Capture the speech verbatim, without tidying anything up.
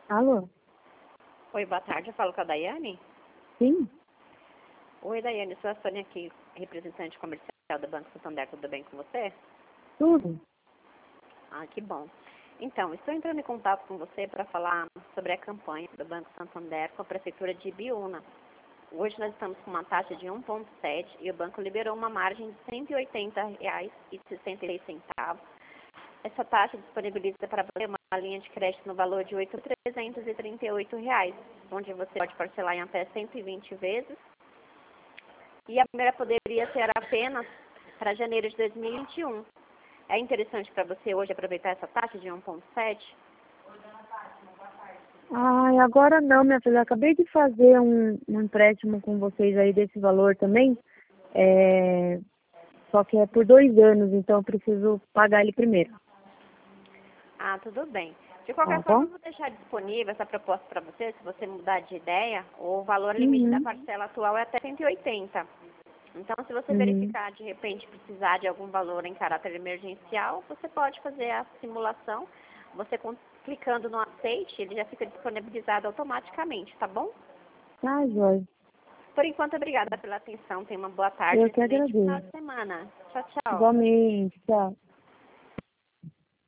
Alô? Oi, boa tarde. Eu falo com a Daiane. Sim? Oi, Daiane. Sou a Sônia aqui, representante comercial do Banco Santander. Tudo bem com você? Tudo? Ah, que bom. Então, estou entrando em contato com você para falar sobre a campanha do Banco Santander com a Prefeitura de Ibiúna. Hoje nós estamos com uma taxa de um vírgula sete e o banco liberou uma margem de cento e oitenta reais e sessenta e seis centavos. Essa taxa disponibiliza para você uma linha de crédito no valor de oito mil trezentos e trinta e oito reais, onde você pode parcelar em até cento e vinte vezes. E a primeira poderia ser apenas para janeiro de dois mil e vinte e um. É interessante para você hoje aproveitar essa taxa de um vírgula sete? Ai, agora não, minha filha. Eu acabei de fazer um, um empréstimo com vocês aí desse valor também. É... Só que é por dois anos, então eu preciso pagar ele primeiro. Ah, tudo bem. De Tá qualquer forma, bom? eu vou deixar disponível essa proposta para você. Se você mudar de ideia, o valor limite da Uhum. parcela atual é até cento e oitenta. Então, se você Uhum. verificar, de repente, precisar de algum valor em caráter emergencial, você pode fazer a simulação. Você com- clicando no aceite, ele já fica disponibilizado automaticamente, tá bom? Tá, Jorge. Por enquanto, obrigada pela atenção. Tenha uma boa tarde e Eu um que excelente final agradeço. de semana. Tchau, tchau. Igualmente, tchau.